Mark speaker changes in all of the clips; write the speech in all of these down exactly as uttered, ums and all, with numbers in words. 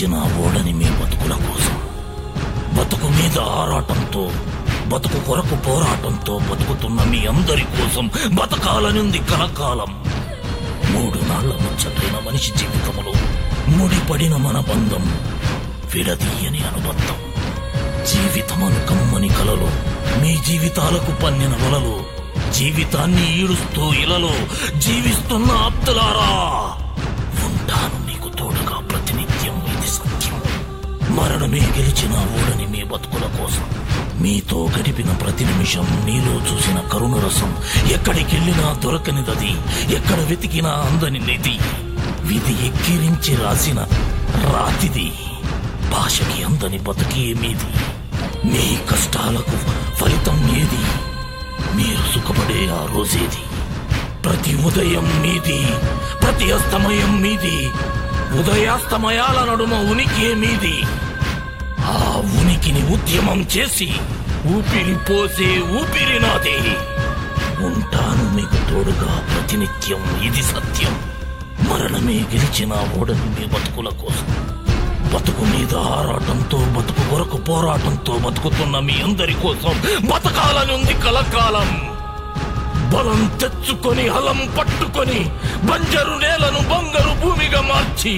Speaker 1: గెలిచిన ఓడని మీ బతుకుల కోసం, బతుకు మీద ఆరాటంతో, బతుకు కొరకు పోరాటంతో బతుకుతున్న మీ అందరి కోసం బతకాలనుంది కలకాలం. మూడు నాళ్ల ముచ్చటైన మనిషి జీవితంలో ముడిపడిన మన బంధం విడదీయని అనుబంధం. జీవితమను కమ్మని కలలో, మీ జీవితాలకు పన్నిన వలలో, జీవితాన్ని ఈడుస్తూ ఇలలో జీవిస్తున్న ఆప్తులారా, ఉంటాను మీకు తోడుగా ప్రతినిత్యం. ఇది సత్యం. మరణమే గెలిచిన ఓడని మీ బతుకుల కోసం, మీతో గడిపిన ప్రతి నిమిషం, మీలో చూసిన కరుణరసం, ఎక్కడికెళ్ళినా దొరకనిదది, ఎక్కడ వెతికినా అందని నిధి. విధి ఎక్కిరించి రాసిన రాతిది, భాషకి అందని బతుకే మీది. మీ కష్టాలకు ఫలితం ఏది? మీరు సుఖపడే ఆ రోజేది. ప్రతి ఉదయం మీది, ప్రతి అస్తమయం మీది. ఉదయాస్తమయాల నడుమ ఉనికి మీది. ఆ ఉనికిని ఉద్యమం చేసి ఊపిరి పోసే ఊపిరి నాది. ఉంటాను మీకు తోడుగా ప్రతినిత్యం. ఇది సత్యం. మరణమే గెలిచిన ఓడని మీ బతుకుల కోసం, బతుకు మీద ఆరాటంతో, బతుకు కొరకు పోరాటంతో బతుకుతున్న మీ అందరి కోసం బతకాలనుంది కలకాలం. బలం తెచ్చుకొని, హలం పట్టుకొని, బంజరు నేలను బంగారు భూమిగా మార్చి,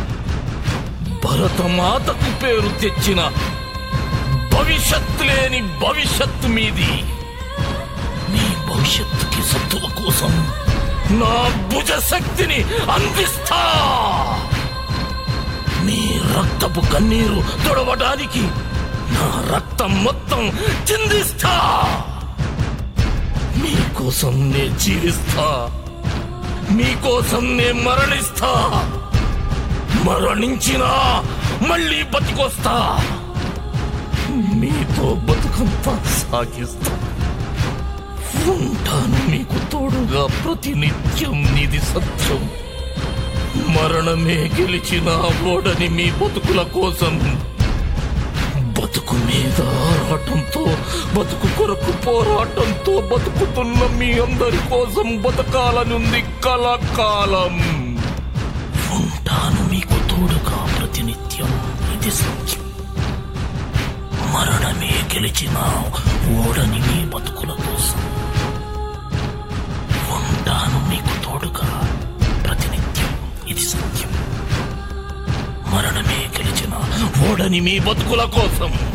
Speaker 1: భరతమాతకు పేరు తెచ్చిన భవిష్యత్ లేని భవిష్యత్తు మీది. మీ భవిష్యత్తుకి సత్తుల కోసం నా భుజ శక్తిని అందిస్తా. మీ రక్తపు కన్నీరు తొడవడానికి నా రక్తం మొత్తం చిందిస్తా. మీకోసం నే జీవిస్తా, మీకోసం నే మరణిస్తా. మరణించినా మళ్ళీ బతికొస్తా. మీతో బతుకంతా సాగిస్తా. ఉంటాను మీకు తోడుగా ప్రతినిత్యం. ఇది సత్యం. మరణమే గెలిచిన ఓడని మీ బతుకుల కోసం, బతుకు మీద ఆరాటంతో, బతుకు కొరకు పోరాటంతో బతుకుతున్న మీ అందరి కోసం బతకాలనుంది కలకాలం. ఉంటాను మీకు తోడుగా ప్రతినిత్యం. ఇది సత్యం. మరణమే గెలిచిన ఓడని మీ బతుకుల కోసం, ఉంటాను మీకు తోడుగా ప్రతినిత్యం. ఇది సత్యం. మరణమే గెలిచిన ఓడని మీ బతుకుల కోసం.